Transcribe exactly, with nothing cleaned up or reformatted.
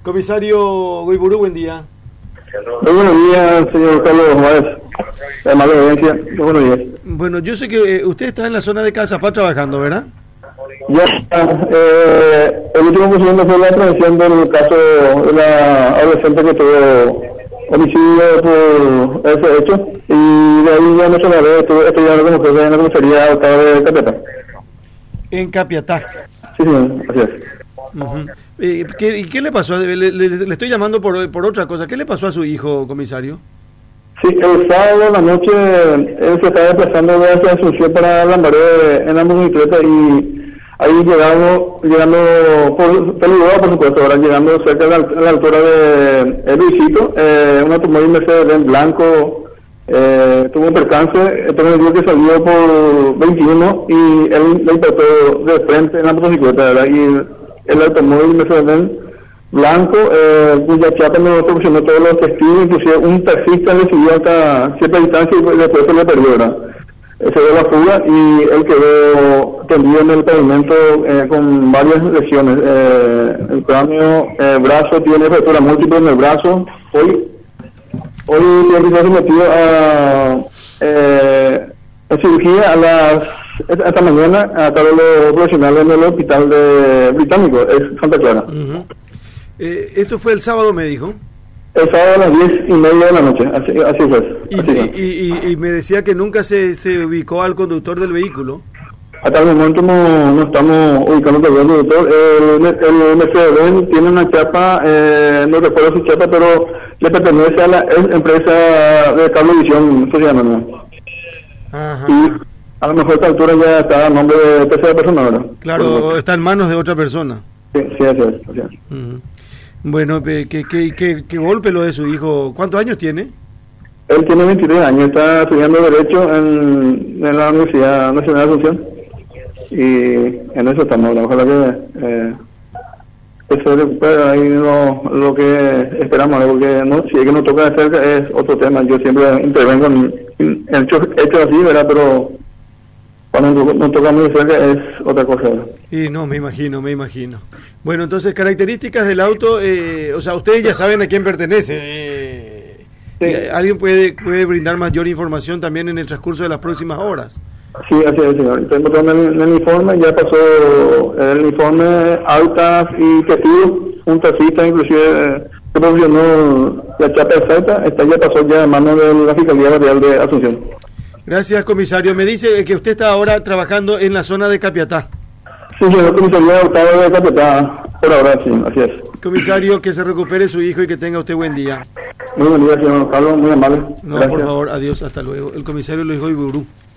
Comisario Goiburu, buen día. Muy buenos días, señor Carlos Juárez. Además de audiencia, muy buenos días. Bueno, yo sé que eh, usted está en la zona de Cazapá trabajando, ¿verdad? Ya está. Eh, el último procedimiento fue la aprehensión del caso de la adolescente que tuvo homicidio por ese hecho. Y de ahí ya no se la ve, estoy estudiando como jefe en la comisaría octava de Capiatá. En Capiatá. Sí, señor, así es. Uh-huh. Eh, ¿qué, ¿Y qué le pasó? Le, le, le estoy llamando por, por otra cosa. ¿Qué le pasó a su hijo, comisario? Sí, el sábado a la noche él se estaba desplazando de hacia Asunción para Lambaré en la motocicleta y ahí llegando, llegando por, peligroso por supuesto, ahora llegando cerca de la, a la altura de el Luisito, eh, un automóvil Mercedes blanco eh, tuvo un percance, entonces que salió por veintiuno y él le impactó de frente en la motocicleta, ¿verdad? Y el, el automóvil Mercedes blanco, eh, cuya chapa nos proporcionó todos los testigos, inclusive un taxista le siguió hasta cierta distancia y después se le perdió, ¿verdad? Se dio la fuga y él quedó tendido en el pavimento eh, con varias lesiones. Eh, el cráneo, el eh, brazo, tiene fractura múltiple en el brazo. Hoy, hoy se ha sometido a, eh, a cirugía a las esta mañana a todos los profesionales en el hospital de británico, es Santa Clara. Uh-huh. Eh, esto fue el sábado, me dijo. El sábado a las diez y media de la noche, así, así fue. Y, así y, y, y, y me decía que nunca se, se ubicó al conductor del vehículo. Hasta el momento no, no estamos ubicando todavía el conductor. El, el Mercedes tiene una chapa, eh, no recuerdo su chapa, pero le pertenece a la empresa de cablevisión social, ¿no? Ajá. Y a lo mejor a esta altura ya está a nombre de tercera persona, ¿verdad? Claro, está en manos de otra persona. Sí, sí, así es. Así es. Uh-huh. Bueno, ¿qué, qué, qué, qué golpe lo de su hijo? ¿Cuántos años tiene? Él tiene veintitrés años, está estudiando Derecho en, en la Universidad Nacional de Asunción y en eso estamos. Ojalá que eh, se recupere ahí lo, lo que esperamos, porque no, si es que nos toca de cerca es otro tema. Yo siempre intervengo en, en hechos, hechos así, ¿verdad? Pero cuando nos toca muy de cerca es otra cosa, ¿verdad? Y no, me imagino, me imagino. Bueno, entonces, características del auto, eh, o sea, ustedes ya saben a quién pertenece. Eh, sí. ¿Alguien puede puede brindar mayor información también en el transcurso de las próximas horas? Sí, así es, señor. Tengo todo en el, el informe, ya pasó el informe, altas y testigos, un taxista inclusive eh, que proporcionó la chapa exacta, esta ya pasó ya en manos de la Fiscalía Barrial de Asunción. Gracias, comisario. Me dice que usted está ahora trabajando en la zona de Capiatá. Sí, señor comisario octavo de Capiatá, por ahora sí, así es. Comisario, que se recupere su hijo y que tenga usted buen día. Muy buen día, señor Carlos, muy amable. No, Gracias. por favor, adiós, hasta luego. El comisario Luis Goiburu.